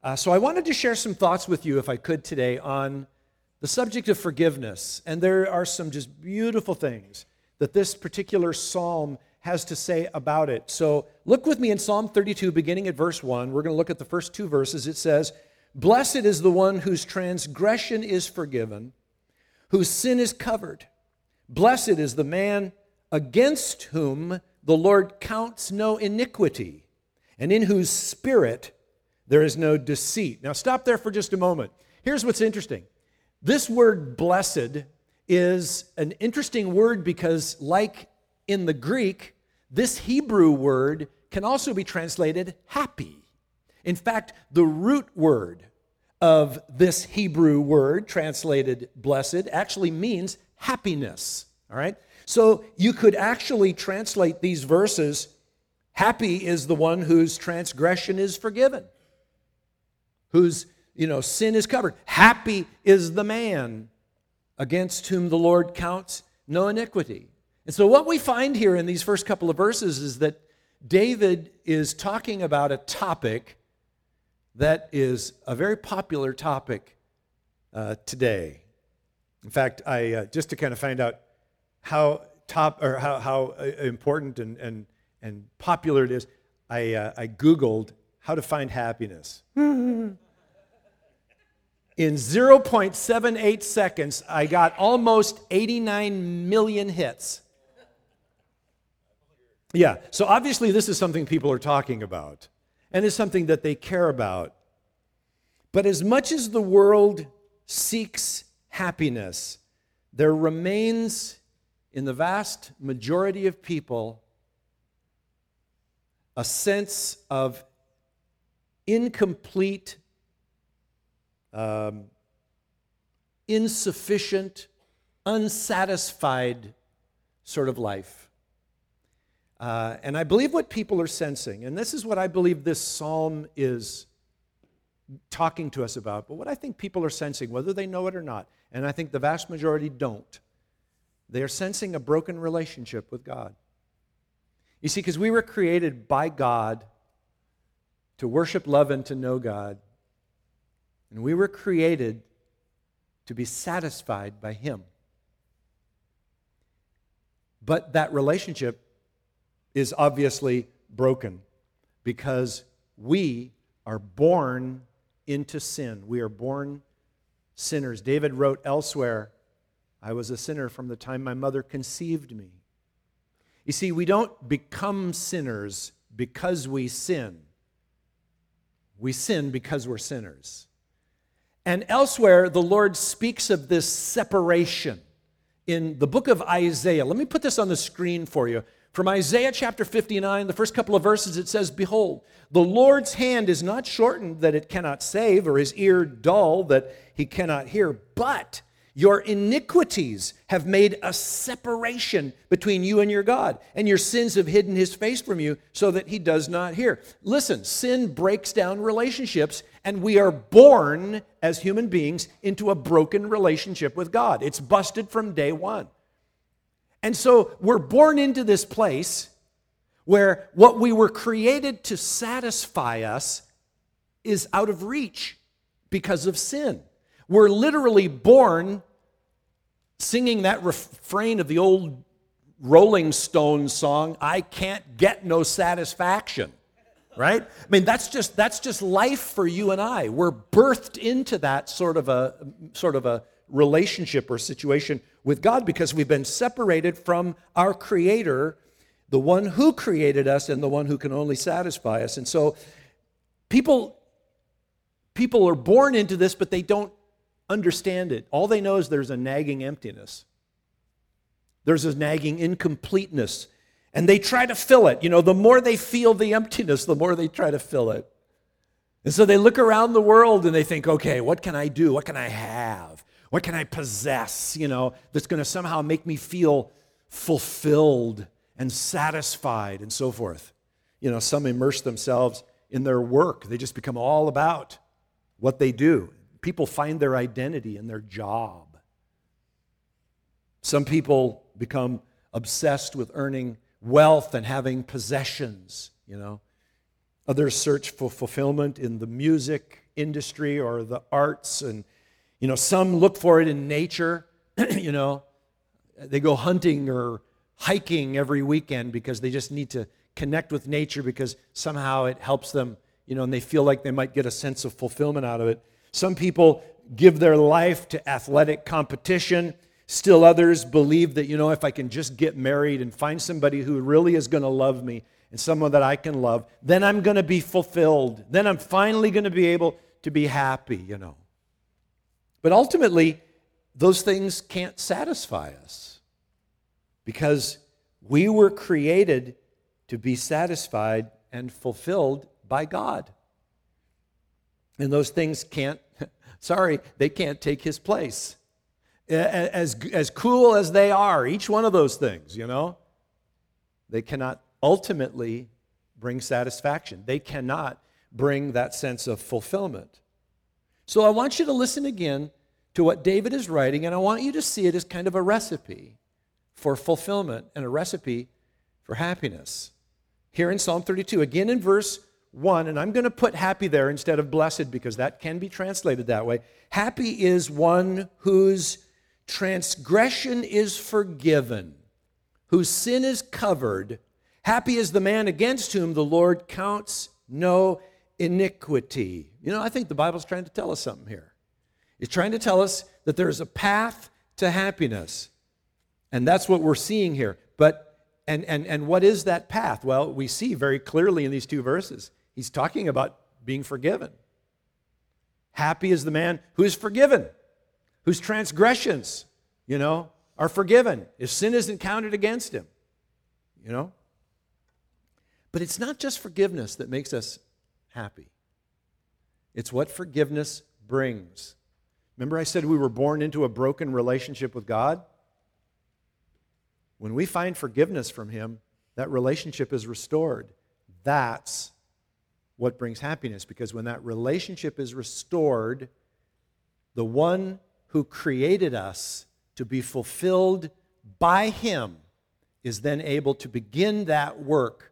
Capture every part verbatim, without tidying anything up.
Uh, so I wanted to share some thoughts with you, if I could, today on the subject of forgiveness. And there are some just beautiful things that this particular psalm has to say about it. So look with me in Psalm thirty-two, beginning at verse one. We're going to look at the first two verses. It says, "Blessed is the one whose transgression is forgiven, whose sin is covered. Blessed is the man against whom the Lord counts no iniquity, and in whose spirit there is no deceit." Now stop there for just a moment. Here's what's interesting. This word blessed is an interesting word because, like in the Greek, this Hebrew word can also be translated happy. In fact, the root word of this Hebrew word translated blessed actually means happiness. All right? So you could actually translate these verses, happy is the one whose transgression is forgiven, whose, you know, sin is covered. Happy is the man against whom the Lord counts no iniquity. And so what we find here in these first couple of verses is that David is talking about a topic that is a very popular topic uh, today. In fact, I uh, just to kind of find out how top or how, how important and, and, and popular it is, I, uh, I Googled how to find happiness. In zero point seven eight seconds, I got almost eighty-nine million hits. Yeah, so obviously this is something people are talking about, and it's something that they care about. But as much as the world seeks happiness, there remains in the vast majority of people a sense of incomplete, um, insufficient, unsatisfied sort of life. Uh, and I believe what people are sensing, and this is what I believe this psalm is talking to us about, but what I think people are sensing, whether they know it or not, and I think the vast majority don't, they are sensing a broken relationship with God. You see, because we were created by God to worship, love, and to know God. And we were created to be satisfied by Him. But that relationship is obviously broken because we are born into sin. We are born sinners. David wrote elsewhere, "I was a sinner from the time my mother conceived me." You see, we don't become sinners because we sin. We sin because we're sinners. And elsewhere, the Lord speaks of this separation in the book of Isaiah. Let me put this on the screen for you. From Isaiah chapter fifty-nine, the first couple of verses, it says, "Behold, the Lord's hand is not shortened that it cannot save, or his ear dull that he cannot hear, but your iniquities have made a separation between you and your God, and your sins have hidden his face from you so that he does not hear." Listen, sin breaks down relationships, and we are born as human beings into a broken relationship with God. It's busted from day one. And so we're born into this place where what we were created to satisfy us is out of reach because of sin. We're literally born singing that refrain of the old Rolling Stones song, "I can't get no satisfaction," right? I mean, that's just that's just life for you and I. We're birthed into that sort of a sort of a relationship or situation with God because we've been separated from our Creator, the one who created us and the one who can only satisfy us. And so people people are born into this, but they don't understand it. All they know is there's a nagging emptiness. There's a nagging incompleteness. And they try to fill it. You know, the more they feel the emptiness, the more they try to fill it. And so they look around the world and they think, okay, what can I do? What can I have? What can I possess, you know, that's going to somehow make me feel fulfilled and satisfied and so forth. You know, some immerse themselves in their work. They just become all about what they do. People find their identity in their job. Some people become obsessed with earning wealth and having possessions, you know. Others search for fulfillment in the music industry or the arts. And, you know, some look for it in nature. You know, they go hunting or hiking every weekend because they just need to connect with nature because somehow it helps them, you know, and they feel like they might get a sense of fulfillment out of it. Some people give their life to athletic competition. Still others believe that, you know, if I can just get married and find somebody who really is going to love me and someone that I can love, then I'm going to be fulfilled. Then I'm finally going to be able to be happy, you know. But ultimately, those things can't satisfy us because we were created to be satisfied and fulfilled by God. And those things can't, sorry, they can't take His place. As, as cool as they are, each one of those things, you know, they cannot ultimately bring satisfaction. They cannot bring that sense of fulfillment. So I want you to listen again to what David is writing, and I want you to see it as kind of a recipe for fulfillment and a recipe for happiness. Here in Psalm thirty-two, again in verse one, and I'm going to put happy there instead of blessed because that can be translated that way. Happy is one whose transgression is forgiven, whose sin is covered. Happy is the man against whom the Lord counts no iniquity. You know, I think the Bible's trying to tell us something here. It's trying to tell us that there's a path to happiness. And that's what we're seeing here. But and and and what is that path? Well, we see very clearly in these two verses. He's talking about being forgiven. Happy is the man who is forgiven, whose transgressions, you know, are forgiven. His sin isn't counted against him, you know. But it's not just forgiveness that makes us happy. It's what forgiveness brings. Remember I said we were born into a broken relationship with God? When we find forgiveness from Him, that relationship is restored. That's what brings happiness, because when that relationship is restored, the one who created us to be fulfilled by Him is then able to begin that work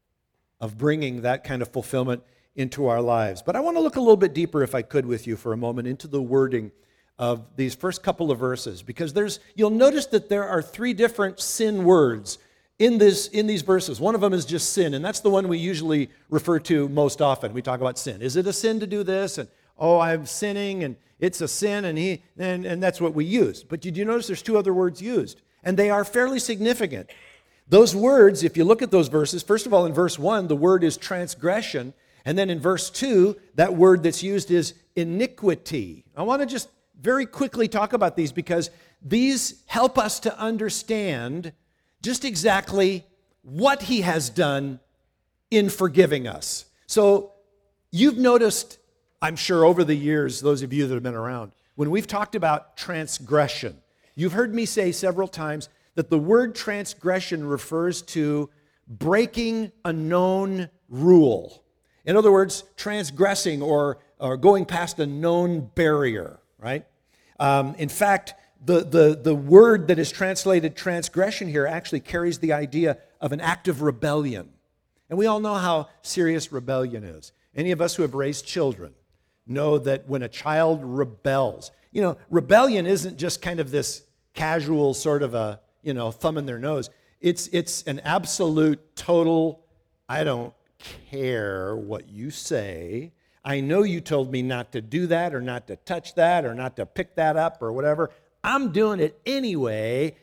of bringing that kind of fulfillment into our lives. But I want to look a little bit deeper, if I could, with you for a moment into the wording of these first couple of verses, because there's you'll notice that there are three different sin words in this in these verses. One of them is just sin, and that's the one we usually refer to most often. We talk about sin. Is it a sin to do this? And oh, I'm sinning, and it's a sin, and he and, and that's what we use. But did you notice there's two other words used? And they are fairly significant. Those words, if you look at those verses, first of all, in verse one, the word is transgression. And then in verse two, that word that's used is iniquity. I want to just very quickly talk about these because these help us to understand just exactly what He has done in forgiving us. So you've noticed, I'm sure over the years, those of you that have been around, when we've talked about transgression, you've heard me say several times that the word transgression refers to breaking a known rule. In other words, transgressing or, or going past a known barrier, right? Um, in fact, the, the, the word that is translated transgression here actually carries the idea of an act of rebellion. And we all know how serious rebellion is. Any of us who have raised children know that when a child rebels, you know, rebellion isn't just kind of this casual sort of a, you know, thumb in their nose. It's, it's an absolute, total, I don't care what you say. I know you told me not to do that or not to touch that or not to pick that up or whatever. I'm doing it anyway,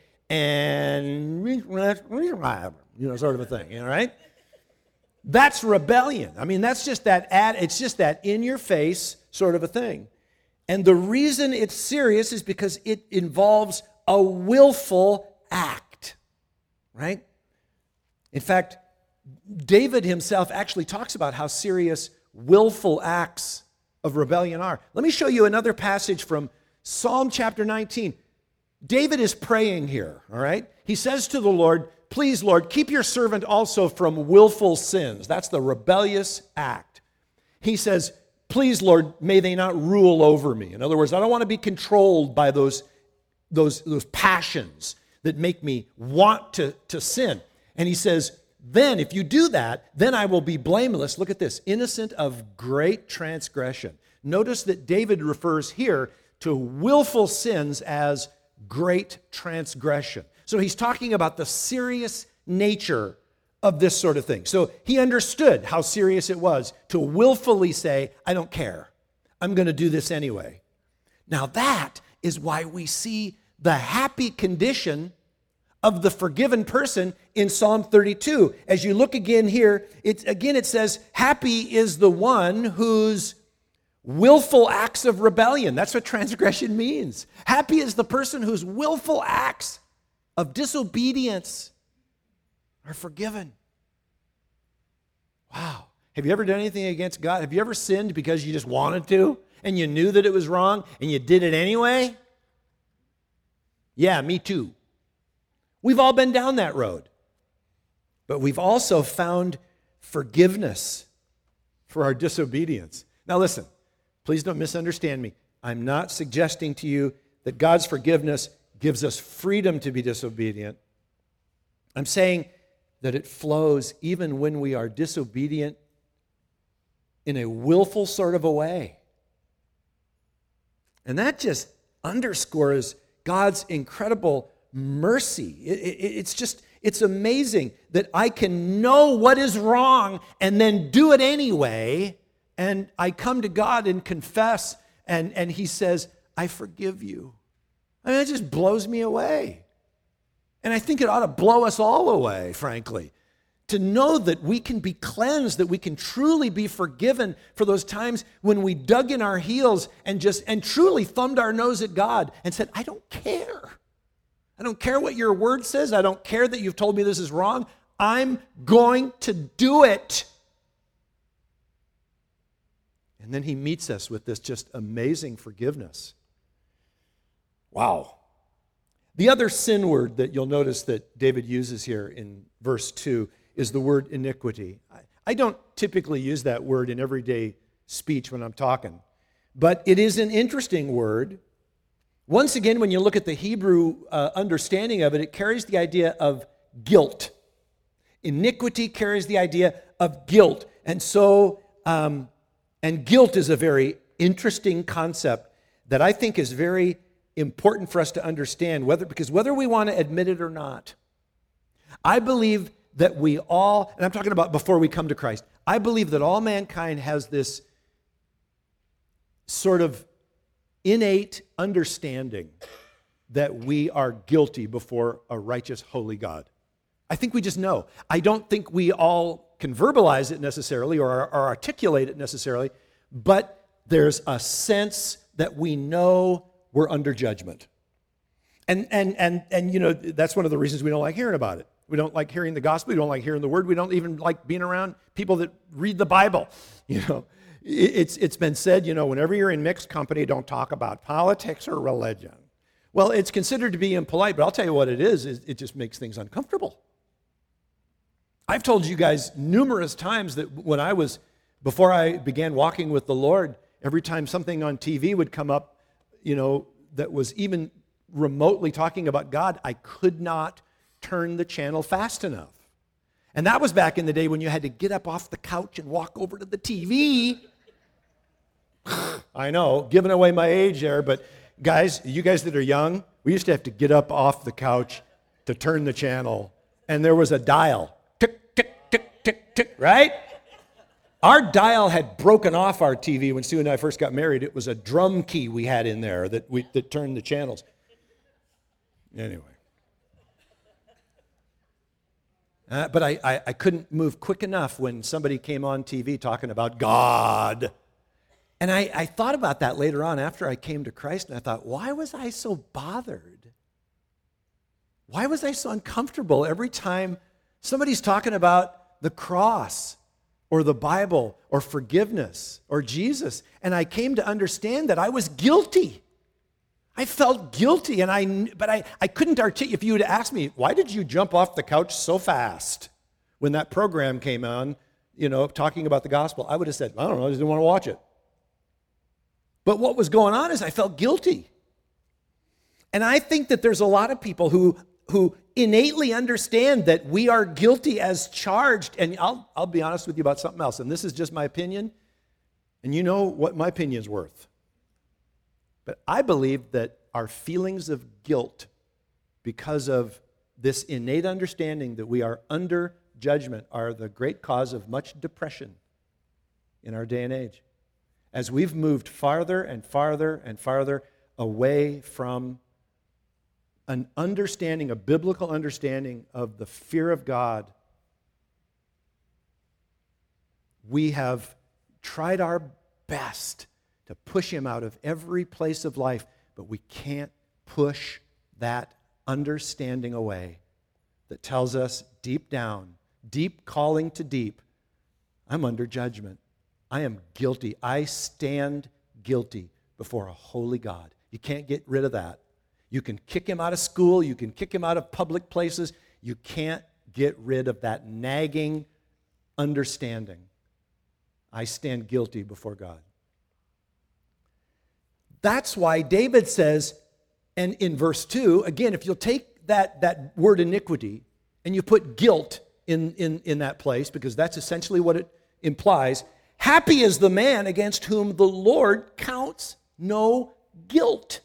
and you know, sort of a thing, you know, right? That's rebellion. I mean, that's just that ad, it's just that in your face sort of a thing. And the reason it's serious is because it involves a willful act, right? In fact, David himself actually talks about how serious willful acts of rebellion are. Let me show you another passage from Psalm chapter nineteen. David is praying here, all right? He says to the Lord, please, Lord, keep your servant also from willful sins. That's the rebellious act. He says, please, Lord, may they not rule over me. In other words, I don't want to be controlled by those, those, those passions that make me want to, to sin. And he says, then if you do that, then I will be blameless. Look at this, innocent of great transgression. Notice that David refers here to willful sins as great transgression. So he's talking about the serious nature of this sort of thing. So he understood how serious it was to willfully say, I don't care. I'm going to do this anyway. Now that is why we see the happy condition of the forgiven person in Psalm thirty-two. As you look again here, it's, again it says, happy is the one whose willful acts of rebellion. That's what transgression means. Happy is the person whose willful acts of disobedience are forgiven. Wow. Have you ever done anything against God? Have you ever sinned because you just wanted to and you knew that it was wrong and you did it anyway? Yeah, me too. We've all been down that road. But we've also found forgiveness for our disobedience. Now listen, please don't misunderstand me. I'm not suggesting to you that God's forgiveness gives us freedom to be disobedient. I'm saying that it flows even when we are disobedient in a willful sort of a way. And that just underscores God's incredible mercy. It, it, it's just, it's amazing that I can know what is wrong and then do it anyway. And I come to God and confess, and, and he says, I forgive you. I mean, it just blows me away. And I think it ought to blow us all away, frankly, to know that we can be cleansed, that we can truly be forgiven for those times when we dug in our heels and just and truly thumbed our nose at God and said, I don't care. I don't care what your word says. I don't care that you've told me this is wrong. I'm going to do it. And then he meets us with this just amazing forgiveness. Wow. The other sin word that you'll notice that David uses here in verse two is the word iniquity. I don't typically use that word in everyday speech when I'm talking, but it is an interesting word. Once again, when you look at the Hebrew uh, understanding of it, it carries the idea of guilt. Iniquity carries the idea of guilt. And so, um, and guilt is a very interesting concept that I think is very important for us to understand, whether because whether we want to admit it or not, I believe that we all, and I'm talking about before we come to Christ, I believe that all mankind has this sort of innate understanding that we are guilty before a righteous, holy God. I think we just know. I don't think we all can verbalize it necessarily or, or articulate it necessarily, but there's a sense that we know we're under judgment. And, and, and, and you know, that's one of the reasons we don't like hearing about it. We don't like hearing the gospel. We don't like hearing the word. We don't even like being around people that read the Bible. You know, it's, it's been said, you know, whenever you're in mixed company, don't talk about politics or religion. Well, it's considered to be impolite, but I'll tell you what it is, is it just makes things uncomfortable. I've told you guys numerous times that when I was, before I began walking with the Lord, every time something on T V would come up, you know, that was even remotely talking about God, I could not turn the channel fast enough. And that was back in the day when you had to get up off the couch and walk over to the T V. I know, giving away my age there, but guys, you guys that are young, we used to have to get up off the couch to turn the channel, and there was a dial. Tick, tick, tick, tick, tick, right? Our dial had broken off our T V when Sue and I first got married. It was a drum key we had in there that we that turned the channels. Anyway. Uh, but I, I, I couldn't move quick enough when somebody came on T V talking about God. And I, I thought about that later on after I came to Christ, and I thought, why was I so bothered? Why was I so uncomfortable every time somebody's talking about the cross or the Bible or forgiveness or Jesus? And I came to understand that I was guilty. I felt guilty, and I, but I, I couldn't articulate. If you had asked me, why did you jump off the couch so fast when that program came on, you know, talking about the gospel, I would have said, I don't know, I just didn't want to watch it. But what was going on is I felt guilty. And I think that there's a lot of people who, who innately understand that we are guilty as charged. And I'll, I'll be honest with you about something else, and this is just my opinion, and you know what my opinion is worth. But I believe that our feelings of guilt, because of this innate understanding that we are under judgment, are the great cause of much depression in our day and age. As we've moved farther and farther and farther away from an understanding, a biblical understanding of the fear of God, we have tried our best to push him out of every place of life, but we can't push that understanding away that tells us deep down, deep calling to deep, I'm under judgment. I am guilty. I stand guilty before a holy God. You can't get rid of that. You can kick him out of school. You can kick him out of public places. You can't get rid of that nagging understanding. I stand guilty before God. That's why David says, and in verse two, again, if you'll take that, that word iniquity and you put guilt in, in, in that place, because that's essentially what it implies, happy is the man against whom the Lord counts no guilt.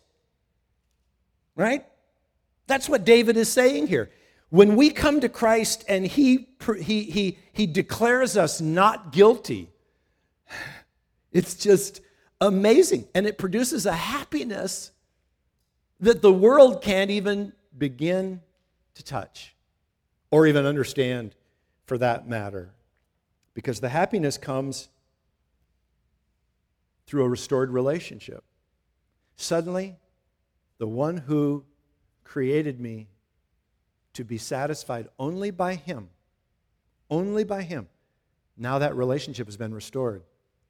Right? That's what David is saying here. When we come to Christ and he, he, he, he declares us not guilty, it's just amazing. And it produces a happiness that the world can't even begin to touch or even understand, for that matter. Because the happiness comes through a restored relationship. Suddenly, the one who created me to be satisfied only by him, only by him, now that relationship has been restored.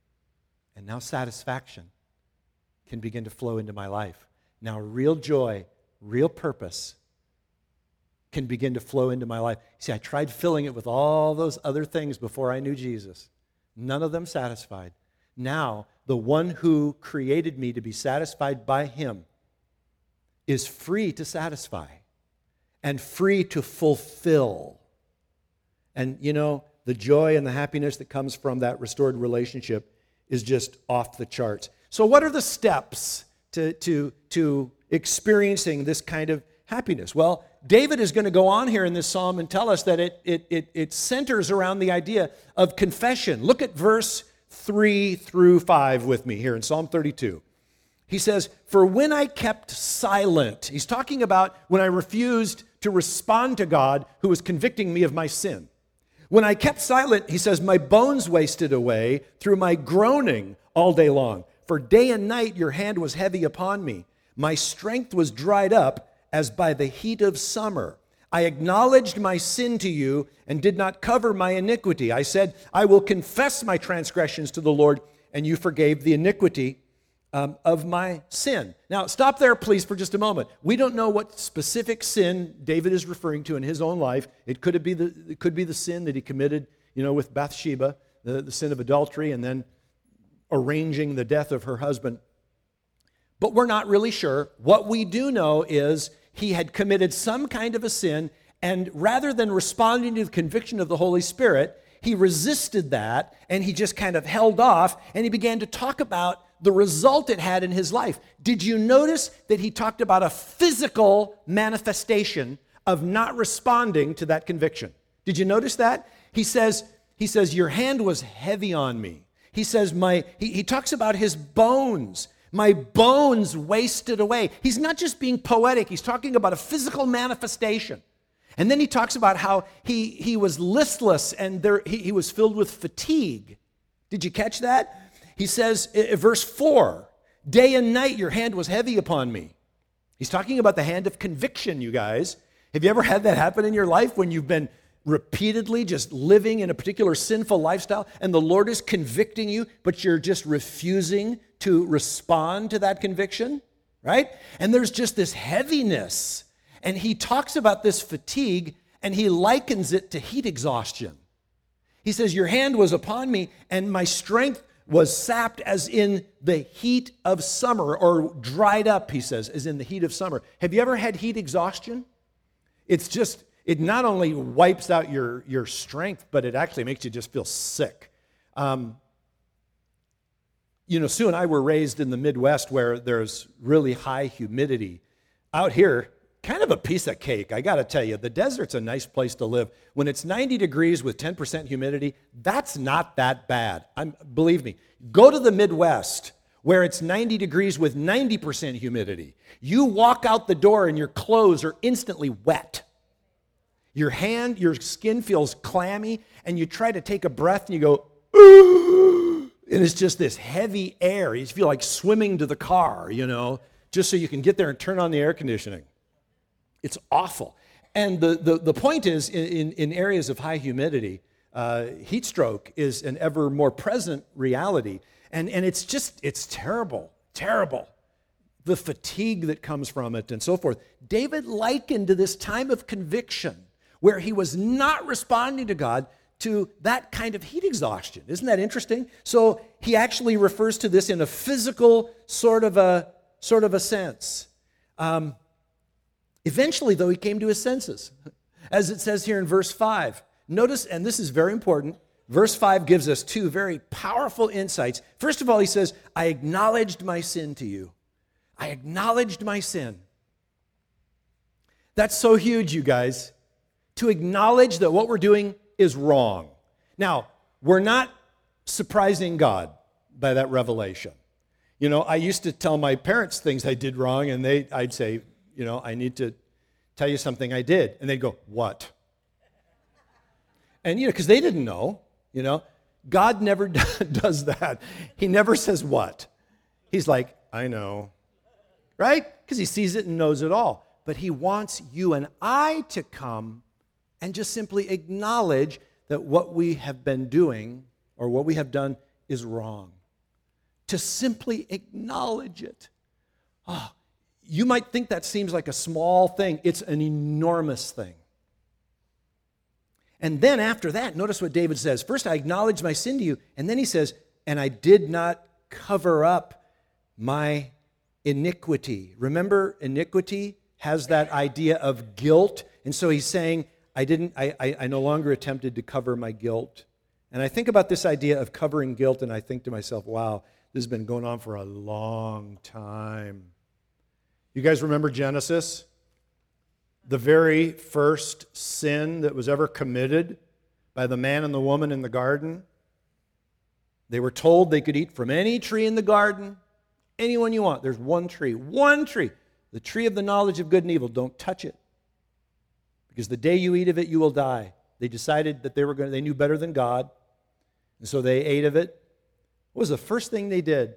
And now satisfaction can begin to flow into my life. Now real joy, real purpose can begin to flow into my life. See, I tried filling it with all those other things before I knew Jesus. None of them satisfied. Now, the one who created me to be satisfied by him is free to satisfy and free to fulfill. And, you know, the joy and the happiness that comes from that restored relationship is just off the charts. So what are the steps to, to, to experiencing this kind of happiness? Well, David is going to go on here in this psalm and tell us that it, it, it, it centers around the idea of confession. Look at verse three through five with me here in Psalm thirty-two. He says, for when I kept silent, he's talking about when I refused to respond to God who was convicting me of my sin. When I kept silent, he says, my bones wasted away through my groaning all day long. For day and night your hand was heavy upon me. My strength was dried up as by the heat of summer. I acknowledged my sin to you and did not cover my iniquity. I said, I will confess my transgressions to the Lord, and you forgave the iniquity um, of my sin. Now, stop there, please, for just a moment. We don't know what specific sin David is referring to in his own life. It could be the, it could be the sin that he committed, you know, with Bathsheba, the, the sin of adultery, and then arranging the death of her husband. But we're not really sure. What we do know is he had committed some kind of a sin, and rather than responding to the conviction of the Holy Spirit, he resisted that, and he just kind of held off, and he began to talk about the result it had in his life. Did you notice that he talked about a physical manifestation of not responding to that conviction? Did you notice that? He says, he says, your hand was heavy on me. He says, my, he, he talks about his bones. My bones wasted away. He's not just being poetic. He's talking about a physical manifestation. And then he talks about how he, he was listless and there, he, he was filled with fatigue. Did you catch that? He says, in verse four, day and night your hand was heavy upon me. He's talking about the hand of conviction, you guys. Have you ever had that happen in your life when you've been repeatedly just living in a particular sinful lifestyle and the Lord is convicting you, but you're just refusing to respond to that conviction, right? And there's just this heaviness. And he talks about this fatigue and he likens it to heat exhaustion. He says, your hand was upon me and my strength was sapped as in the heat of summer, or dried up, he says, as in the heat of summer. Have you ever had heat exhaustion? It's just, it not only wipes out your, your strength, but it actually makes you just feel sick. Um, you know, Sue and I were raised in the Midwest where there's really high humidity. Out here, kind of a piece of cake, I got to tell you. The desert's a nice place to live. When it's ninety degrees with ten percent humidity, that's not that bad. I'm, believe me, go to the Midwest where it's ninety degrees with ninety percent humidity. You walk out the door and your clothes are instantly wet. Your hand, your skin feels clammy, and you try to take a breath and you go, ooh, and it's just this heavy air. You feel like swimming to the car, you know, just so you can get there and turn on the air conditioning. It's awful. And the, the, the point is, in, in, in areas of high humidity, uh, heat stroke is an ever more present reality. And, and it's just, it's terrible, terrible. The fatigue that comes from it and so forth. David likened to this time of conviction where he was not responding to God to that kind of heat exhaustion. Isn't that interesting? So he actually refers to this in a physical sort of a, sort of a sense. Um, Eventually, though, he came to his senses, as it says here in verse five. Notice, and this is very important, verse five gives us two very powerful insights. First of all, he says, I acknowledged my sin to you. I acknowledged my sin. That's so huge, you guys, to acknowledge that what we're doing is wrong. Now, we're not surprising God by that revelation. You know, I used to tell my parents things I did wrong, and they, I'd say, you know, I need to tell you something I did. And they'd go, what? And, you know, because they didn't know, you know. God never does that. He never says what. He's like, I know, right? Because he sees it and knows it all. But he wants you and I to come and just simply acknowledge that what we have been doing or what we have done is wrong. To simply acknowledge it. Oh, you might think that seems like a small thing. It's an enormous thing. And then after that, notice what David says. First, I acknowledge my sin to you. And then he says, and I did not cover up my iniquity. Remember, iniquity has that idea of guilt. And so he's saying, I didn't, I, I, I no longer attempted to cover my guilt. And I think about this idea of covering guilt, and I think to myself, wow, this has been going on for a long time. You guys remember Genesis? The very first sin that was ever committed by the man and the woman in the garden. They were told they could eat from any tree in the garden, anyone you want. There's one tree, one tree, the tree of the knowledge of good and evil. Don't touch it, because the day you eat of it, you will die. They decided that they were going. They knew better than God, and so they ate of it. What was the first thing they did?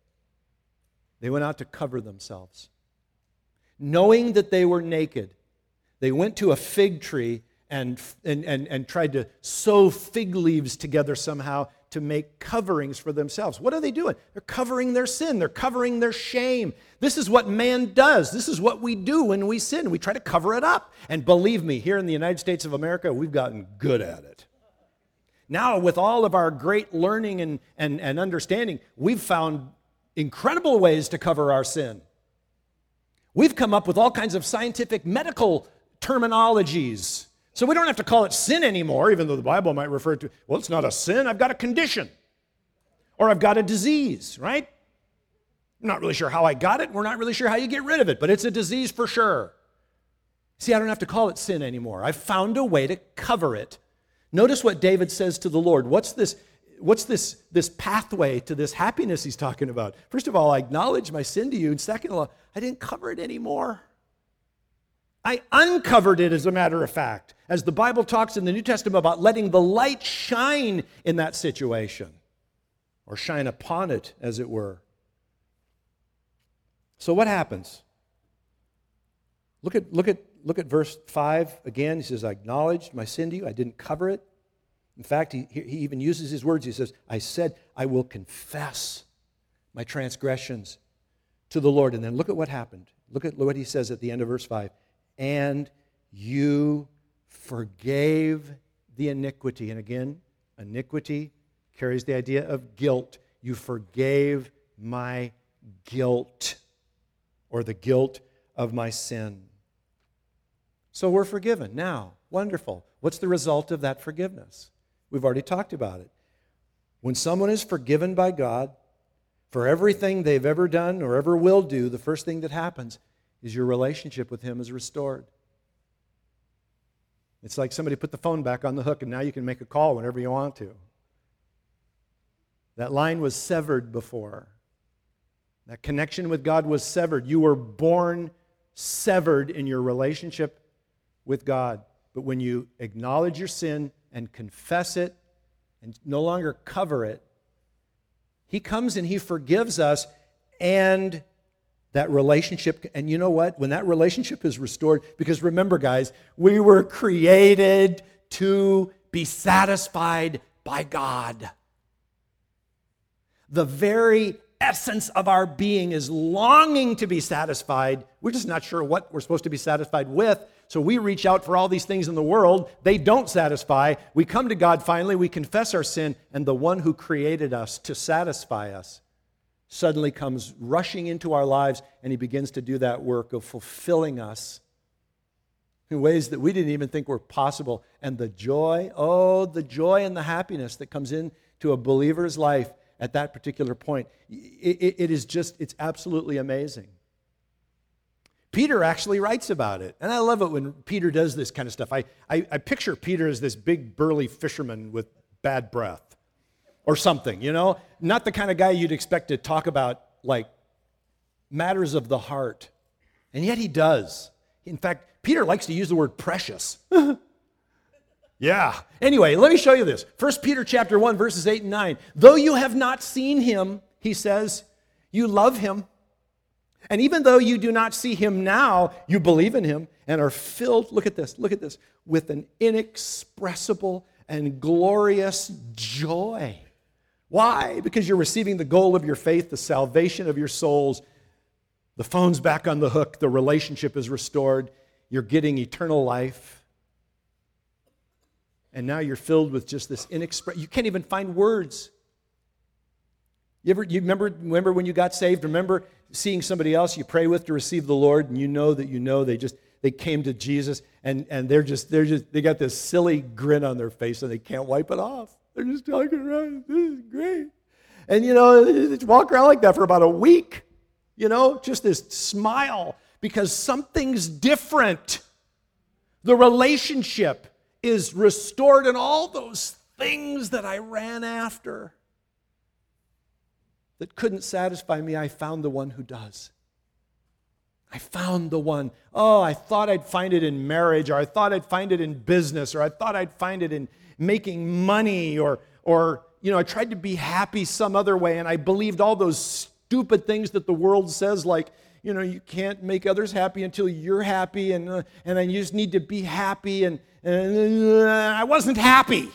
They went out to cover themselves. Knowing that they were naked, they went to a fig tree and, and, and, and tried to sew fig leaves together somehow to make coverings for themselves. What are they doing? They're covering their sin. They're covering their shame. This is what man does. This is what we do when we sin. We try to cover it up. And believe me, here in the United States of America, we've gotten good at it. Now, with all of our great learning and, and, and understanding, we've found incredible ways to cover our sin. We've come up with all kinds of scientific medical terminologies. So we don't have to call it sin anymore, even though the Bible might refer to, well, it's not a sin, I've got a condition. Or I've got a disease, right? I'm not really sure how I got it. We're not really sure how you get rid of it, but it's a disease for sure. See, I don't have to call it sin anymore. I've found a way to cover it. Notice what David says to the Lord. What's this? What's this, this pathway to this happiness he's talking about? First of all, I acknowledge my sin to you. And second of all, I didn't cover it anymore. I uncovered it, as a matter of fact, as the Bible talks in the New Testament about letting the light shine in that situation, or shine upon it, as it were. So what happens? Look at, look at, look at verse five again. He says, I acknowledged my sin to you. I didn't cover it. In fact, he, he even uses his words. He says, I said, I will confess my transgressions to the Lord. And then look at what happened. Look at what he says at the end of verse five. And you forgave the iniquity. And again, iniquity carries the idea of guilt. You forgave my guilt, or the guilt of my sin. So we're forgiven now. Wonderful. What's the result of that forgiveness? We've already talked about it. When someone is forgiven by God for everything they've ever done or ever will do, the first thing that happens is your relationship with Him is restored. It's like somebody put the phone back on the hook and now you can make a call whenever you want to. That line was severed before. That connection with God was severed. You were born severed in your relationship with God. But when you acknowledge your sin and confess it and no longer cover it, He comes and He forgives us, and that relationship, and you know what? When that relationship is restored, because remember, guys, we were created to be satisfied by God. The very essence of our being is longing to be satisfied. We're just not sure what we're supposed to be satisfied with, so we reach out for all these things in the world. They don't satisfy. We come to God finally, we confess our sin, and the one who created us to satisfy us suddenly comes rushing into our lives, and He begins to do that work of fulfilling us in ways that we didn't even think were possible. And the joy, oh, the joy and the happiness that comes into a believer's life at that particular point, it, it, it is just, it's absolutely amazing. Peter actually writes about it, and I love it when Peter does this kind of stuff. I, I, I picture Peter as this big burly fisherman with bad breath or something, you know? Not the kind of guy you'd expect to talk about, like, matters of the heart. And yet he does. In fact, Peter likes to use the word precious. Yeah. Anyway, let me show you this. First Peter chapter one, verses eight and nine. Though you have not seen Him, he says, you love Him. And even though you do not see Him now, you believe in Him and are filled, look at this, look at this, with an inexpressible and glorious joy. Why? Because you're receiving the goal of your faith, the salvation of your souls. The phone's back on the hook. The relationship is restored. You're getting eternal life. And now you're filled with just this inexpressible, you can't even find words. You ever, you remember, remember when you got saved? Remember seeing somebody else you pray with to receive the Lord, and you know that you know they just, they came to Jesus, and, and they're just, they're just, they got this silly grin on their face, and they can't wipe it off. They're just talking around. This is great. And, you know, they just walk around like that for about a week. You know, just this smile, because something's different. The relationship is restored, and all those things that I ran after that couldn't satisfy me, I found the one who does. I found the one. Oh, I thought I'd find it in marriage, or I thought I'd find it in business, or I thought I'd find it in making money, or, or you know, I tried to be happy some other way, and I believed all those stupid things that the world says, like, you know, you can't make others happy until you're happy, and uh, and I just need to be happy, and, and uh, I wasn't happy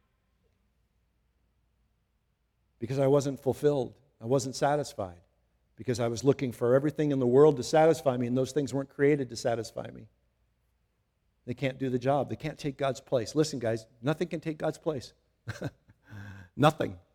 because I wasn't fulfilled. I wasn't satisfied because I was looking for everything in the world to satisfy me, and those things weren't created to satisfy me. They can't do the job. They can't take God's place. Listen, guys, nothing can take God's place. Nothing.